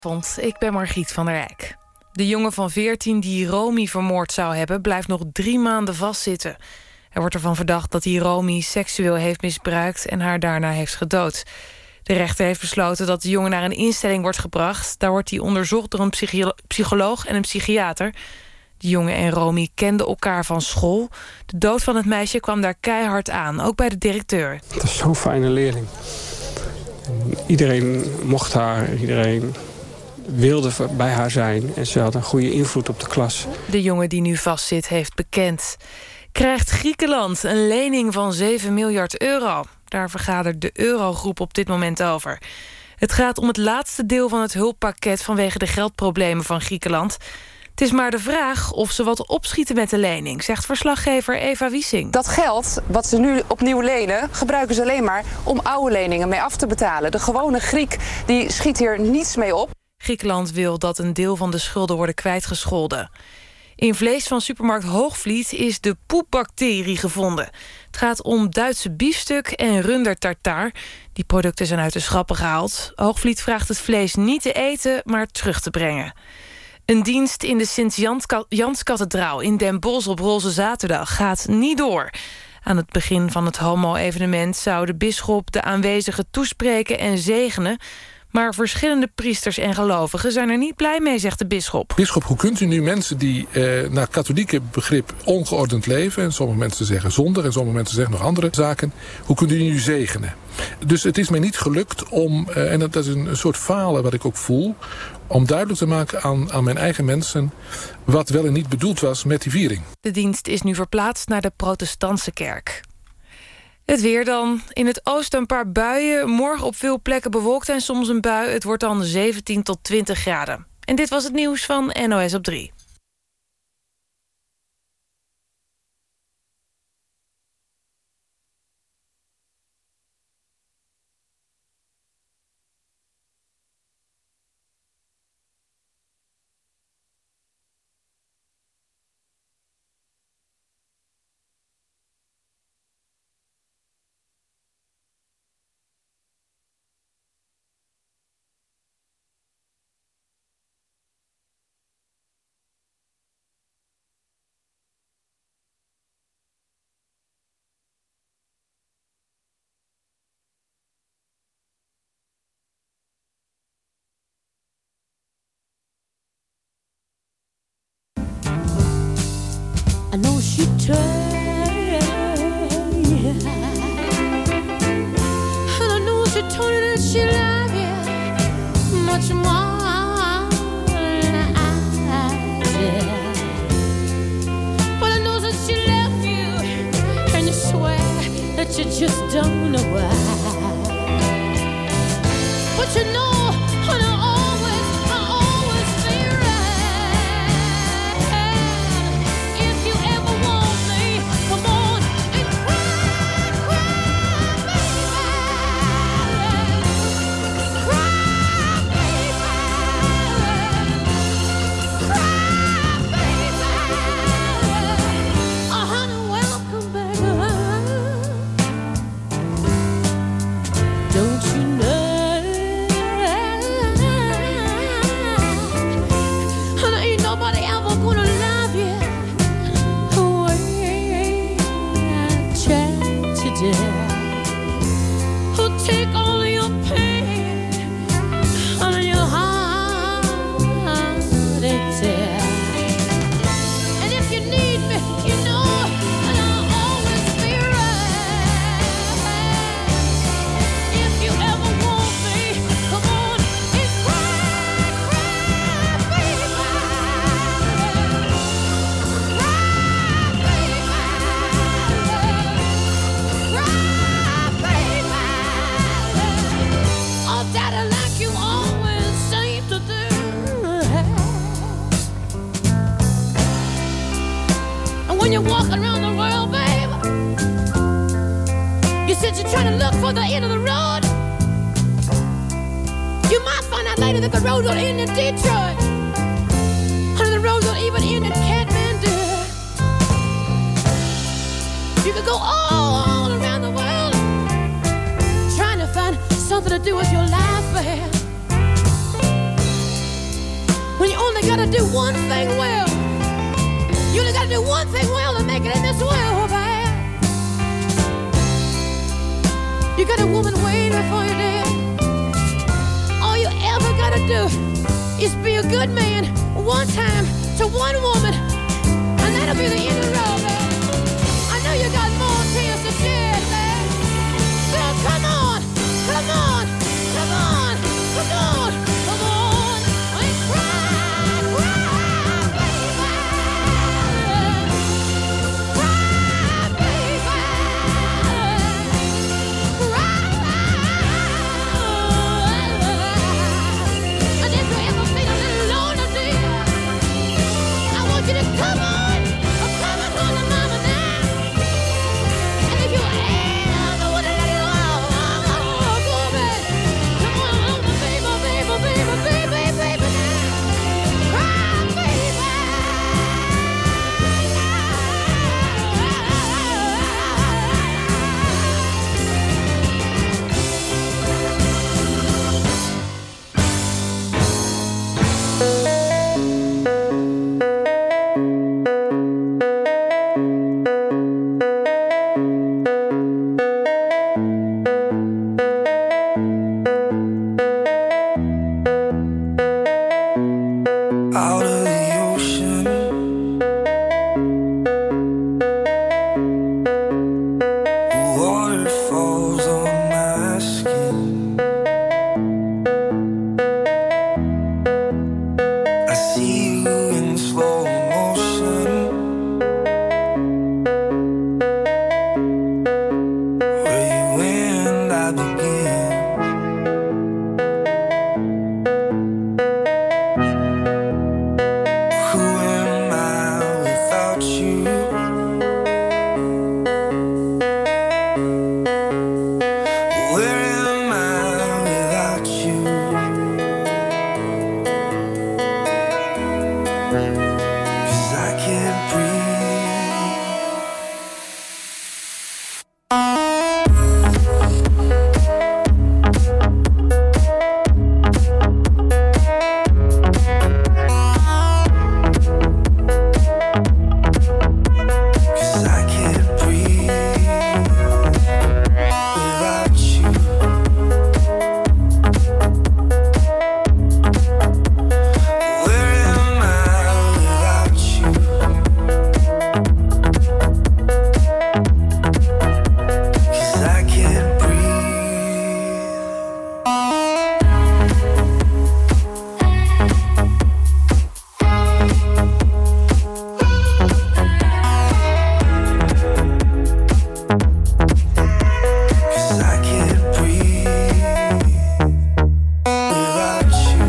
Ik ben Margriet van der Eyck. De jongen van 14 die Romy vermoord zou hebben, blijft nog 3 maanden vastzitten. Er wordt ervan verdacht dat hij Romy seksueel heeft misbruikt en haar daarna heeft gedood. De rechter heeft besloten dat de jongen naar een instelling wordt gebracht. Daar wordt hij onderzocht door een psycholoog en een psychiater. De jongen en Romy kenden elkaar van school. De dood van het meisje kwam daar keihard aan, ook bij de directeur. Het is zo'n fijne leerling. Iedereen mocht haar, iedereen wilde bij haar zijn. En ze had een goede invloed op de klas. De jongen die nu vastzit heeft bekend. Krijgt Griekenland een lening van 7 miljard euro? Daar vergadert de Eurogroep op dit moment over. Het gaat om het laatste deel van het hulppakket vanwege de geldproblemen van Griekenland. Het is maar de vraag of ze wat opschieten met de lening, zegt verslaggever Eva Wiesing. Dat geld wat ze nu opnieuw lenen, gebruiken ze alleen maar om oude leningen mee af te betalen. De gewone Griek die schiet hier niets mee op. Griekenland wil dat een deel van de schulden worden kwijtgescholden. In vlees van supermarkt Hoogvliet is de poepbacterie gevonden. Het gaat om Duitse biefstuk en runder tartaar. Die producten zijn uit de schappen gehaald. Hoogvliet vraagt het vlees niet te eten, maar terug te brengen. Een dienst in de Sint-Janskathedraal in Den Bosch op Roze Zaterdag gaat niet door. Aan het begin van het homo-evenement zou de bisschop de aanwezigen toespreken en zegenen. Maar verschillende priesters en gelovigen zijn er niet blij mee, zegt de bisschop. Bisschop, hoe kunt u nu mensen die naar katholieke begrip ongeordend leven, en sommige mensen zeggen zondig en sommige mensen zeggen nog andere zaken, hoe kunt u die nu zegenen? Dus het is mij niet gelukt om, en dat is een soort falen wat ik ook voel, om duidelijk te maken aan mijn eigen mensen wat wel en niet bedoeld was met die viering. De dienst is nu verplaatst naar de protestantse kerk. Het weer dan. In het oosten een paar buien. Morgen op veel plekken bewolkt en soms een bui. Het wordt dan 17 tot 20 graden. En dit was het nieuws van NOS op 3. I know she tried, and I know she told you that she loved you much more than I did. But I know that she left you, and you swear that you just don't know why. But you know, and I always be right. When you're walking around the world, babe, you said you're trying to look for the end of the road. You might find out later that the road don't end in Detroit, and the road don't even end in Kathmandu. You could go all around the world trying to find something to do with your life, babe. gotta do one thing well. You only gotta do one thing well to make it in this world, man. You got a woman waiting for you there. All you ever gotta do is be a good man one time to one woman, and that'll be the end of the road, man. I know you got more tears to shed, man. So come on, come on, come on, come on, come on, and cry, cry, baby. Cry, baby. Cry. And if you ever feel a little lonely, dear, I want you to come on home to mama now. And if you ever want to let it all go, baby, come on home to baby, baby, baby, baby, baby now. Cry, baby. Out of the ocean, water falls on my skin. I see you in slow motion. Where you end, I begin. Who am I without you? Where am I without you? 'Cause I can't breathe. Cause I can't breathe without you. Where am I without you? 'Cause I can't breathe. Cause I can't breathe without you.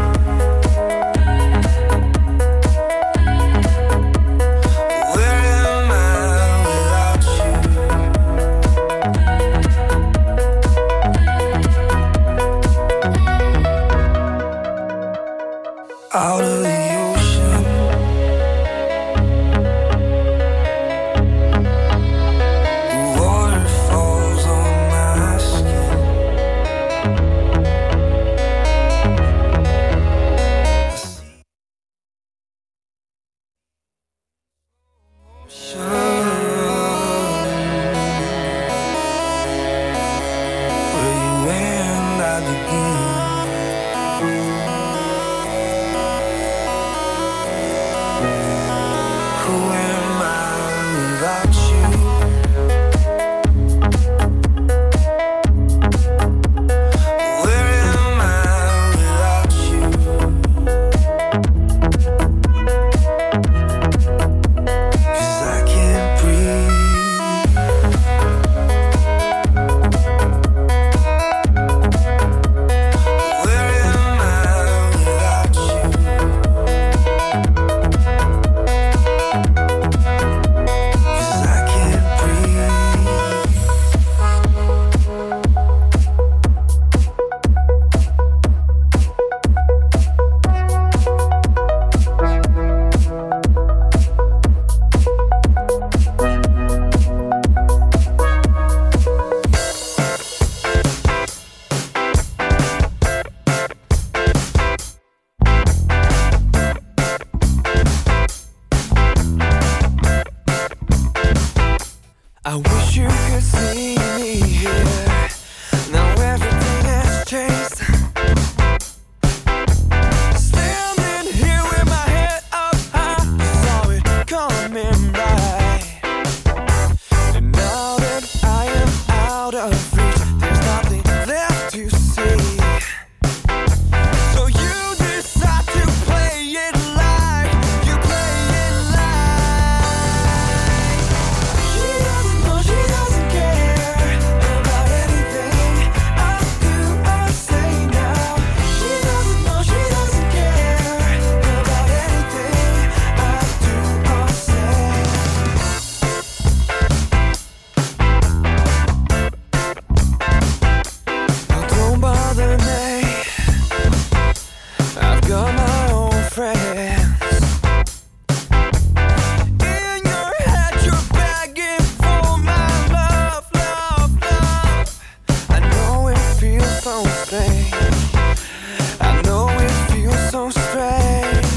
Where am I without you? Out of the ocean, water falls on my skin. Where you end, I begin. I wish you could see me here. Now everything has changed. Standing here with my head up high, saw it coming right. And now that I am out of reach, there's nothing left to see. So you decide to play it like you play it like. She doesn't know, she doesn't care about anything I do or say now. She doesn't know, she doesn't care about anything I do or say. Now don't bother me, I've got my own friends. In your head you're begging for my love, love, love. I know it feels so strange, I know it feels so strange.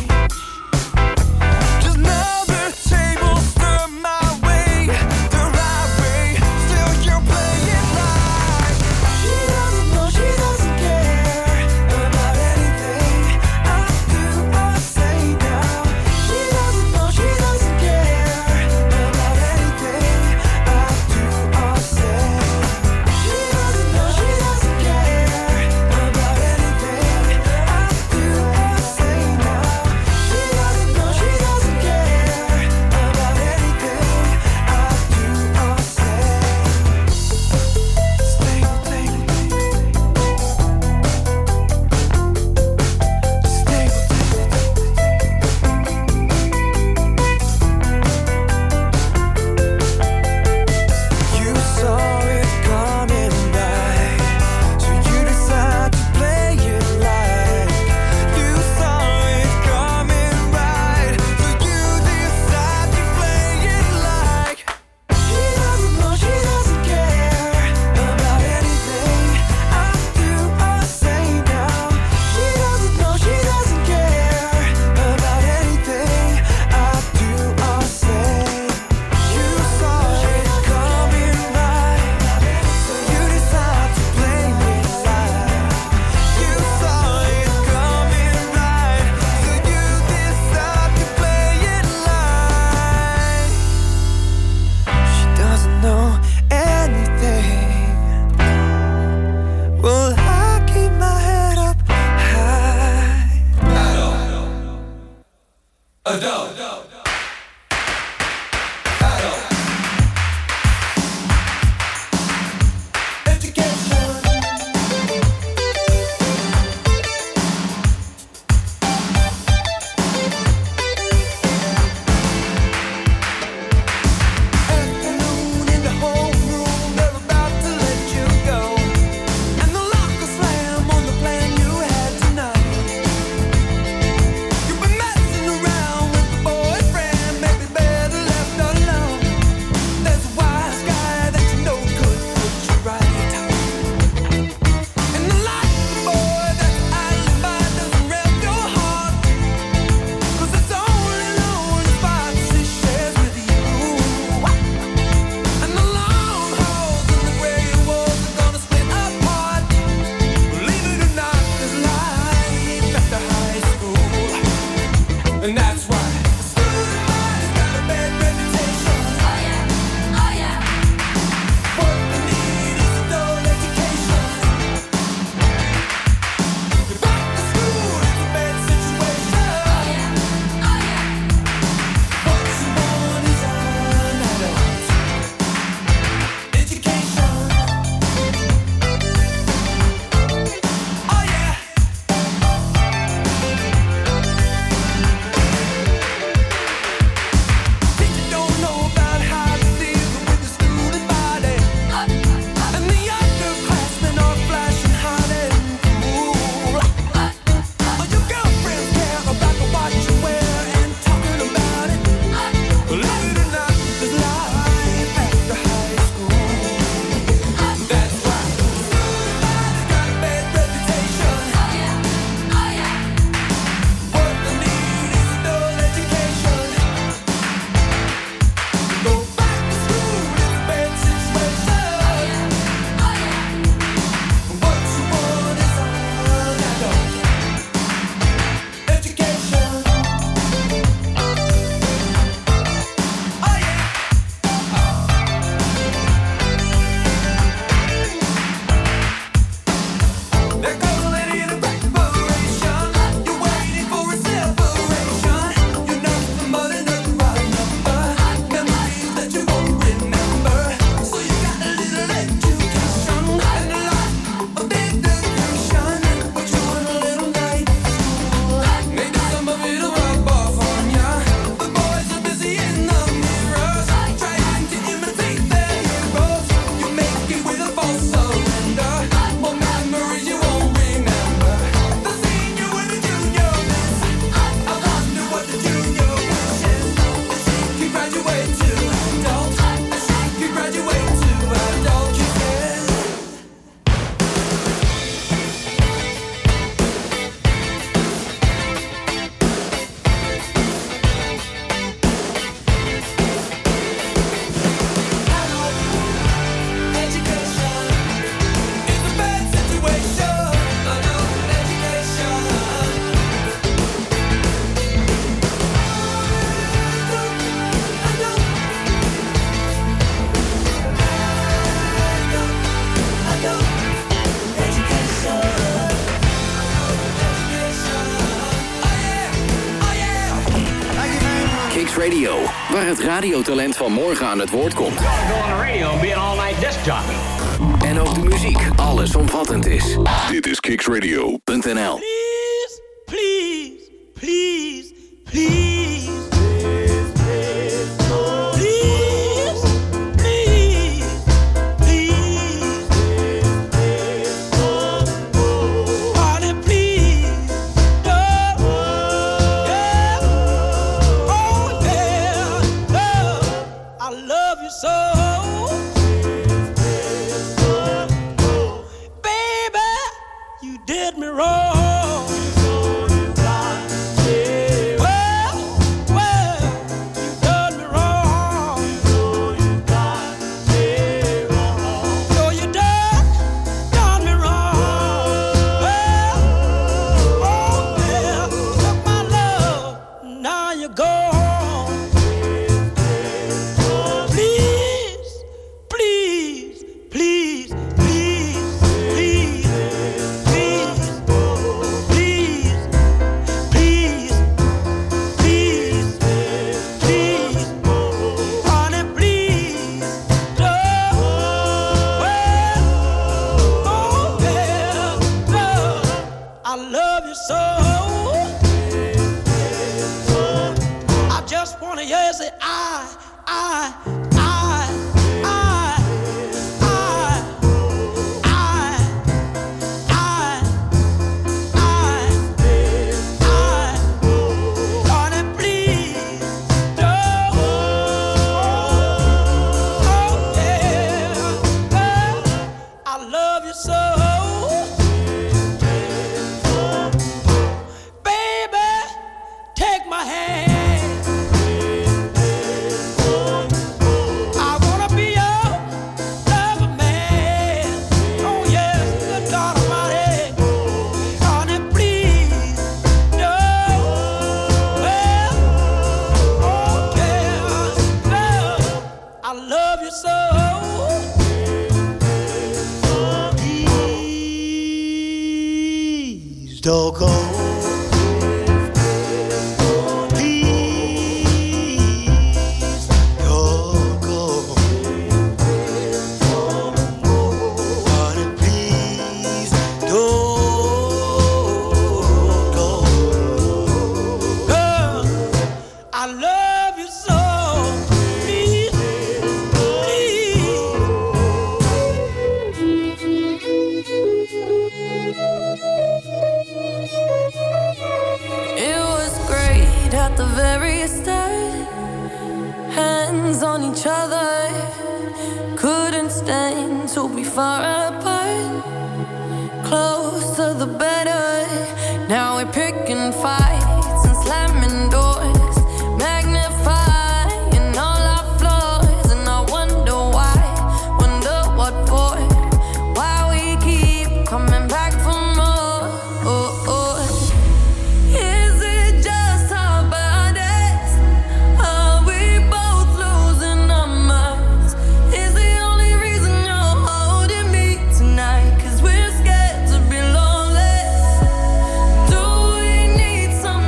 Just now the tables turn my way, the right way. Still you're playing like. She doesn't know, she doesn't care about anything I do or say now. She doesn't know, she doesn't care about anything I do or say. She doesn't know, she doesn't care about anything I do or say now. She doesn't know, she doesn't care about anything I do or say. Stay with me. Stay with You saw it coming right, so you decide to play it like. You saw it coming right, so you decide to play it like. She doesn't know, she doesn't care about anything I do or say now. She doesn't know, she doesn't care about anything I do or say. You saw it coming right, so you decide to play it like. You saw it coming right, so you decide to play it like. She doesn't know anything. Well, I keep my head up high. Afternoon in the homeroom, they're about to let you go, and the lock will slam on the plan you had tonight. You've been messing around with the boys. Kicks Radio, waar het radiotalent van morgen aan het woord komt. Go on the radio and be an all-night disc jockey. En ook de muziek allesomvattend is. Dit is kicksradio.nl. Please, please, please, please. Don't go. Far apart, close to the better. Now we're picking fights and slamming doors, magnifying all our flaws. And I wonder why, wonder what for, why we keep coming back for more. Oh, oh. Is it just our bodies? Are we both losing our minds? Is the only reason you're holding me tonight 'cause we're scared to be lonely? Do we need some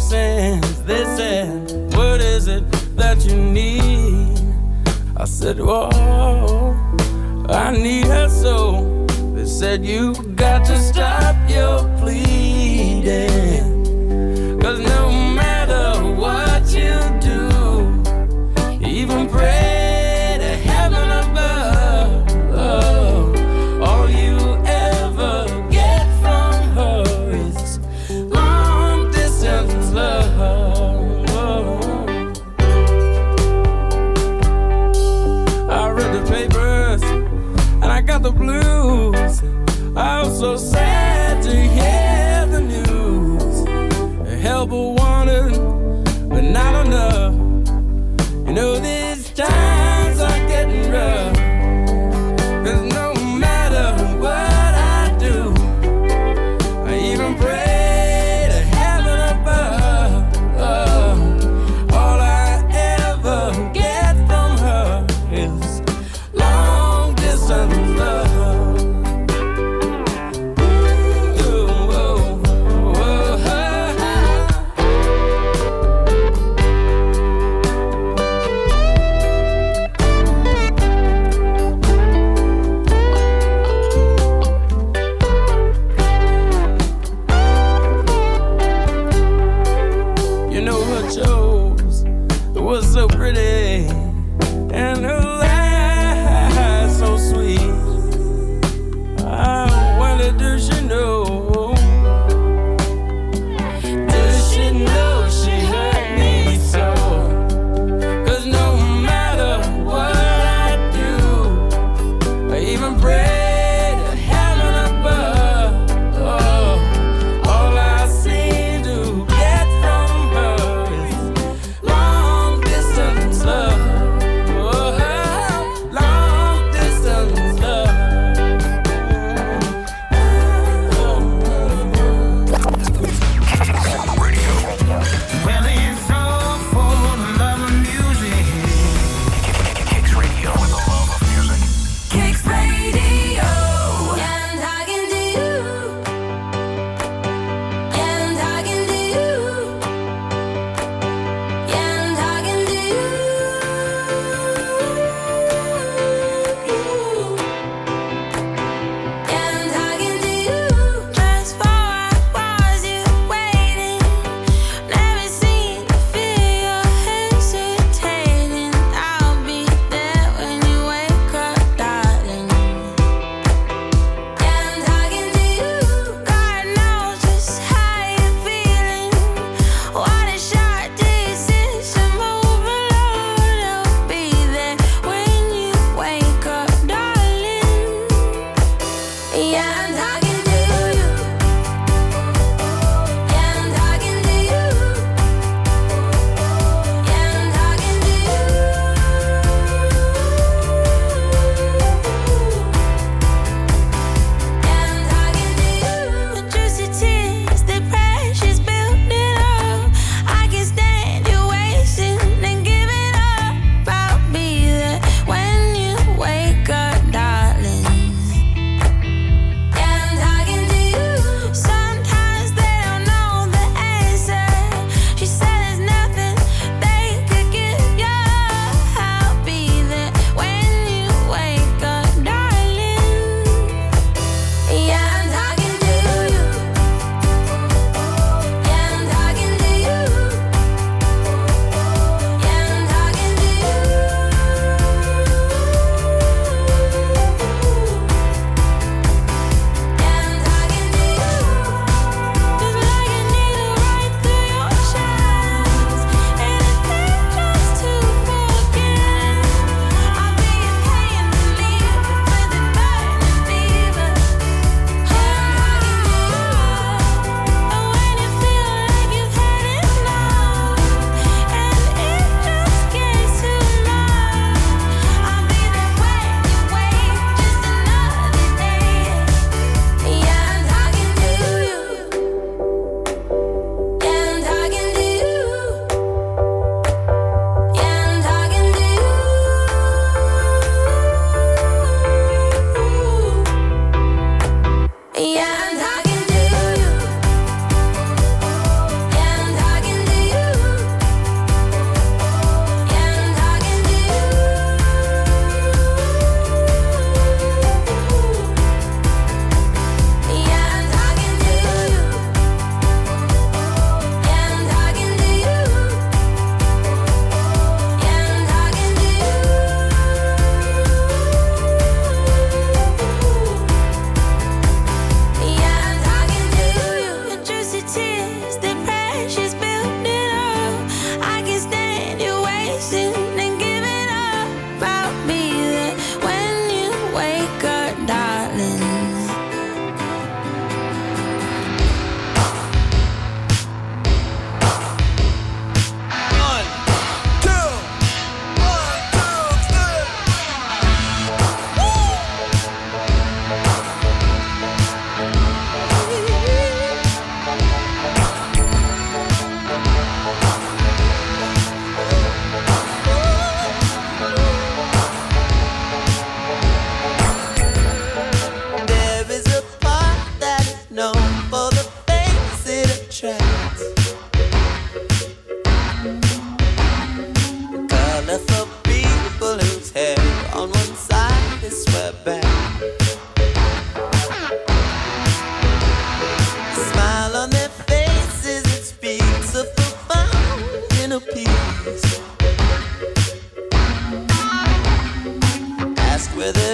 since. They said, what is it that you need? I said, whoa, I need her so. They said, you got to stop your pleading. 'Cause no matter what you do, even pray to heaven above, all you ever get from her is long distance love. I read the papers and I got the blues. I was so sad to hear the news. Help wanted, but not enough. You know these times are getting rough. 'Cause no matter what I do, I even pray to heaven above. All I ever get from her is long distance love.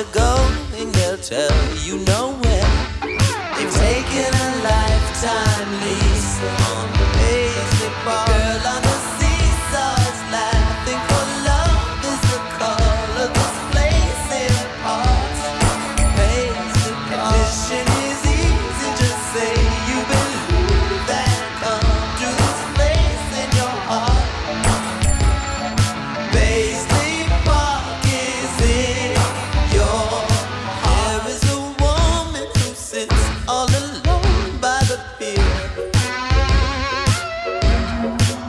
go and they'll tell you nowhere. They've taken a lifetime lease on Paisley Park. Girl on the seesaw is laughing for love is the call of this place in parts. Paisley Park. Mission is easy, just say you believe that. Come to this place in your heart. Paisley Park is in your heart. There is a woman who sits all alone by the pier.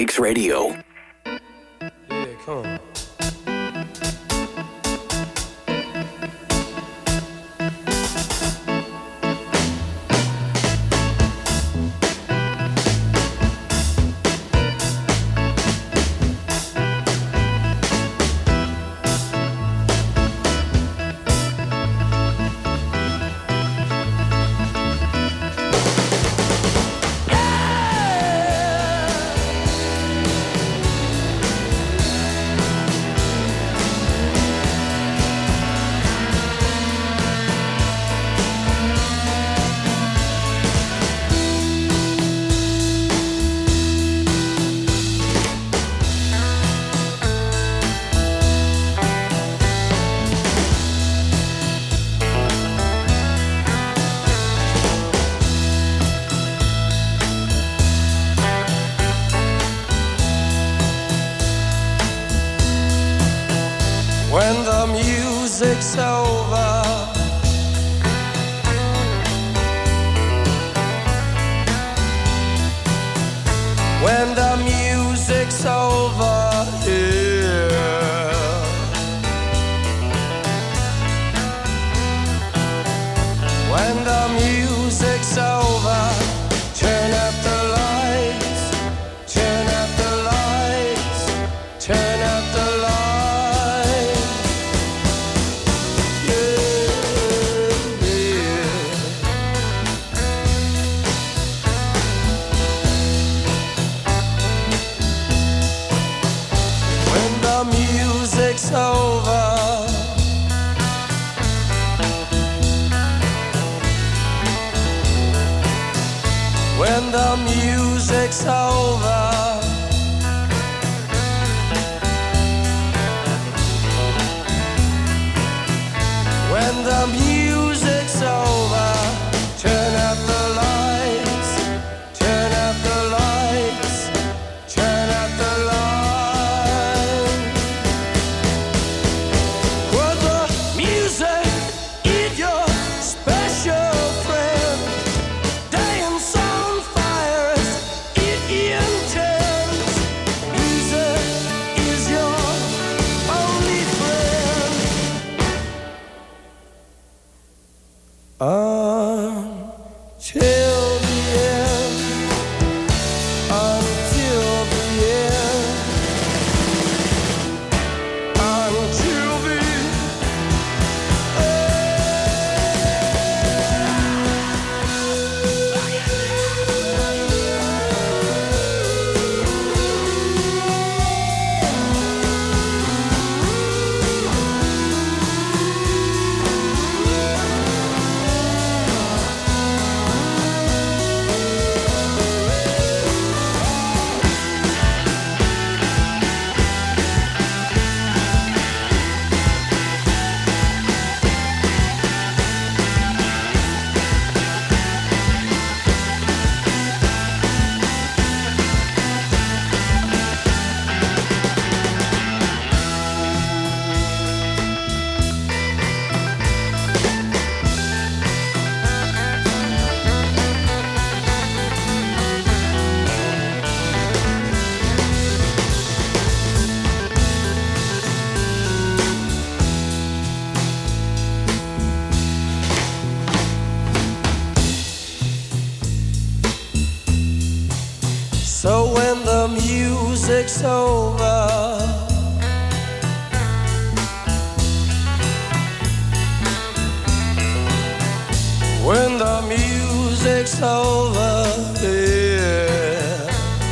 Kicks Radio. Yeah, come on. When the music's over, when the music's over here, when the music's over, turn up the lights, turn up the lights, turn up the lights. Music's over, when the music's over, when the music's over, turn up the lights, turn up the lights, turn up the lights. So when the music's over, when the music's over, yeah,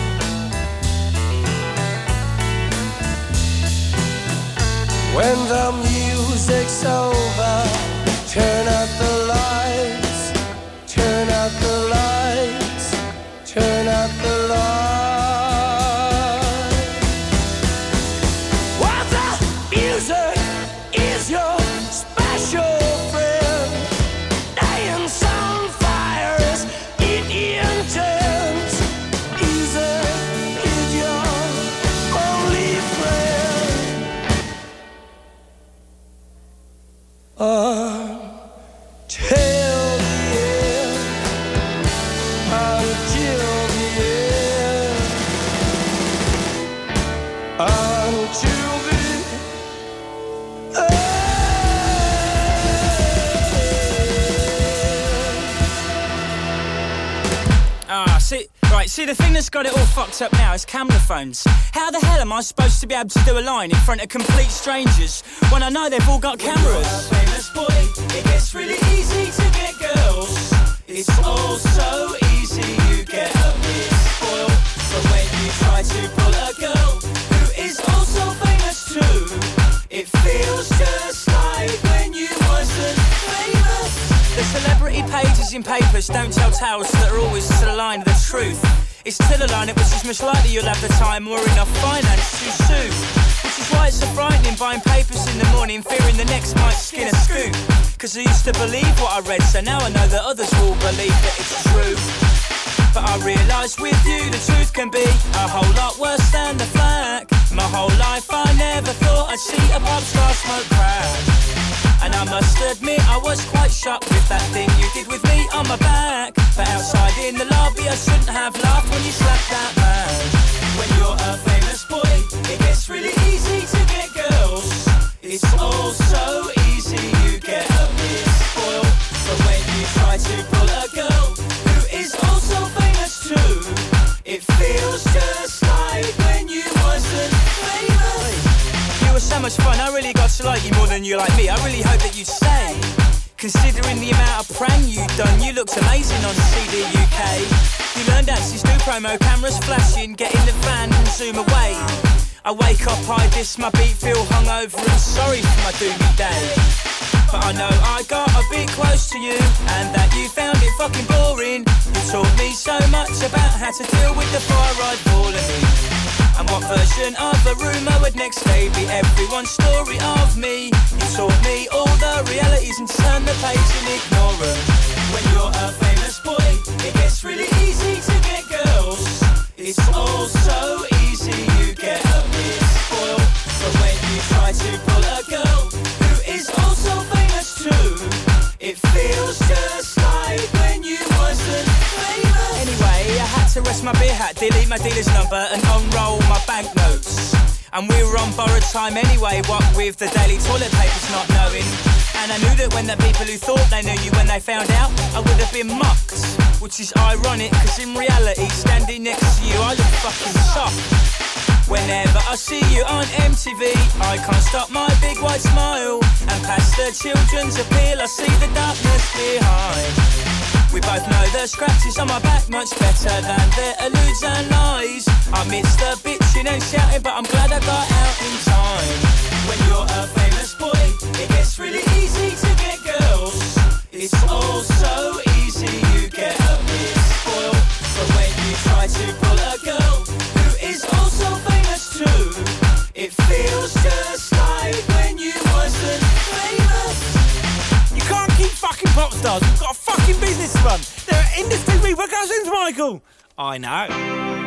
when the music's over, turn up the lights, turn up the lights, turn up the lights. Well, the music is your special friend. Dance on fire is intense. Easy is your only friend. See, the thing that's got it all fucked up now is camera phones. How the hell am I supposed to be able to do a line in front of complete strangers when I know they've all got cameras? You're a famous boy, it gets really easy to get girls. It's all so easy, you get a bit spoiled. But when you try to pull a girl who is also famous too, it feels just like when you wasn't famous. The celebrity pages in papers don't tell tales that are always to the line of the truth. It's to the line at which it's much likely you'll have the time or enough finance to sue. Which is why it's so frightening buying papers in the morning, fearing the next might skin a scoop. Cause I used to believe what I read, so now I know that others will believe that it's true. But I realise with you the truth can be a whole lot worse than the flack. My whole life I never thought I'd see a pop star smoke crack. And I must admit I was quite shocked with that thing you did with me on my back. But outside in the lobby I shouldn't have laughed when you slapped that man. When you're a famous boy, it gets really easy to get girls. It's all so easy, you get a bit spoiled. But when you try to pull a girl who is also famous too, it feels just like when you wasn't famous. You were so much fun, I really got to like you more than you like me. I really hope that you'd stay. Considering the amount of prang you'd done, you looked amazing on CD UK. You learned dances, do promo, cameras flashing, get in the van and zoom away. I wake up, I diss my beat, feel hungover and sorry for my doomy day. But I know I got a bit close to you and that you found it fucking boring. You taught me so much about how to deal with the fire I'd fallen in. And what version of a rumour would next day be everyone's story of me. You taught me all the realities and turn the page and ignore them. When you're a famous boy, it gets really easy to get girls. It's all so easy, you get a bit spoiled. But when you try to pull a girl who is also famous too, it feels just like when you wasn't famous. Anyway, I had to rest my beer hat, delete my dealer's number and unroll my banknotes. And we were on borrowed time anyway, what with the daily toilet papers not knowing. And I knew that when the people who thought they knew you when they found out, I would have been mocked. Which is ironic, cause in reality, standing next to you, I look fucking soft. Whenever I see you on MTV, I can't stop my big white smile. And past the children's appeal, I see the darkness behind. We both know the scratches on my back much better than their alludes and lies. I miss the bitching and shouting, but I'm glad I got out in time. When you're a famous boy, it gets really easy to get girls. It's all so easy, you get a bit spoiled. But when you try to pull a girl who is also famous too, it feels just like when you wasn't famous. You can't keep fucking pop stars. We've got a fucking business to run. There are industry repercussions, Michael. I know.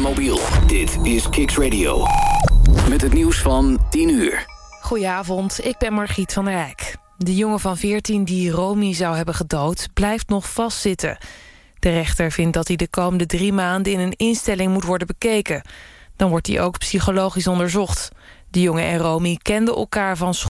mobiel. Dit is Kicks Radio. Met het nieuws van 10 uur. Goedenavond, ik ben Margriet van der Eyck. De jongen van 14 die Romy zou hebben gedood, blijft nog vastzitten. De rechter vindt dat hij de komende 3 maanden in een instelling moet worden bekeken. Dan wordt hij ook psychologisch onderzocht. De jongen en Romy kenden elkaar van school.